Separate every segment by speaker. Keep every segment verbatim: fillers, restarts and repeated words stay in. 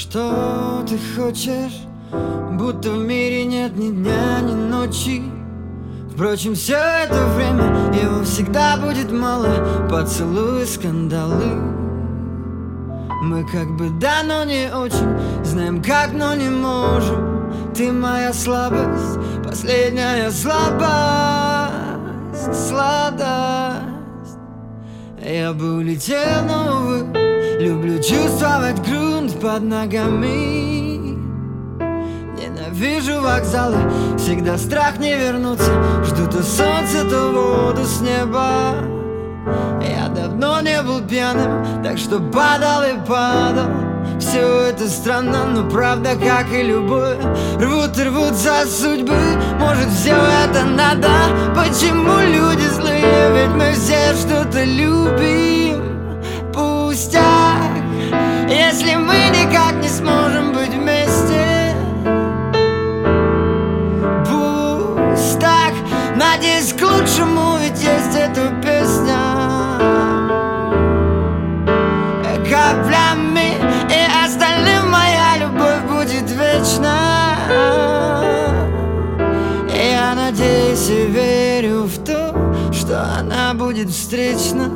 Speaker 1: Что ты хочешь? Будто в мире нет ни дня, ни ночи. Впрочем, все это время его всегда будет мало. Поцелуи, скандалы. Мы как бы да, но не очень. Знаем как, но не можем. Ты моя слабость, последняя слабость, сладость. Я бы улетел, но, увы, люблю чувствовать грунт под ногами. Ненавижу вокзалы, всегда страх не вернуться. Жду то солнце, то воду с неба. Я давно не был пьяным, так что падал и падал. Все это странно, но правда, как и любое. Рвут и рвут за судьбы. Может, все это надо? Почему люди злые? Ведь мы все что-то любим. Пустяк, если мы никак не сможем быть вместе. Пусть так, надеюсь, к лучшему, ведь есть эта песня. Каплями и остальным моя любовь будет вечна. Я надеюсь и верю в то, что она будет встречна.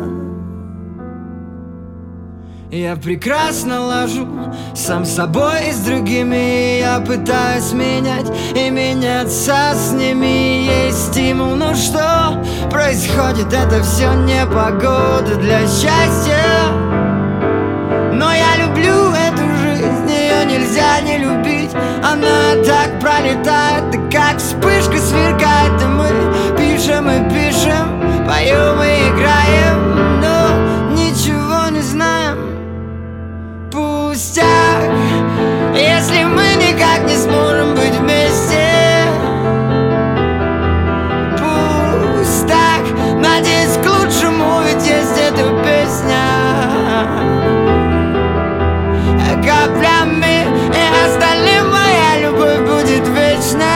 Speaker 1: Я прекрасно ложу сам собой и с другими. Я пытаюсь менять и меняться с ними. Есть стимул, но что происходит? Это все не погода для счастья. Но я люблю эту жизнь, ее нельзя не любить. Она так пролетает, да как вспышка сверкает. И мы пишем и пишем, поем и играем, но ничего не знаем. Пустяк, если мы никак не сможем быть вместе. Пусть так, надеюсь, к лучшему, ведь есть эта песня. Каплями и остальным моя любовь будет вечна.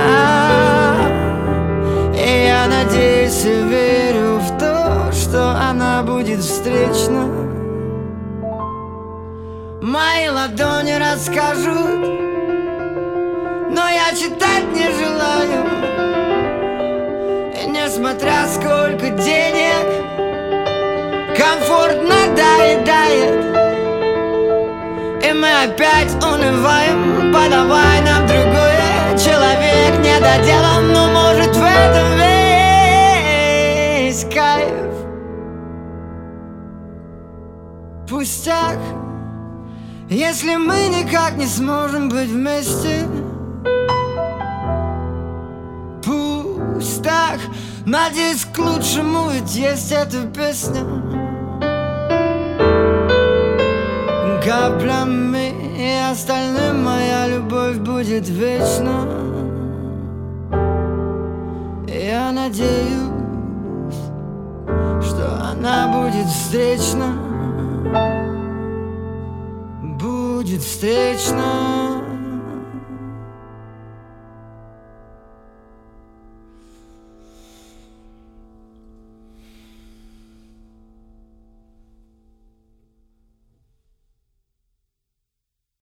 Speaker 1: И я надеюсь и верю в то, что она будет встречна. Мои ладони расскажут, но я читать не желаю. И несмотря сколько денег, комфорт надоедает. И мы опять унываем, подавай нам другое. Человек недоделан, но может в этом весь кайф. Пустяк, если мы никак не сможем быть вместе. Пусть так, надеюсь, к лучшему, ведь есть эта песня. Каплями и остальным моя любовь будет вечна. Я надеюсь, что она будет встречна. Будет встречна.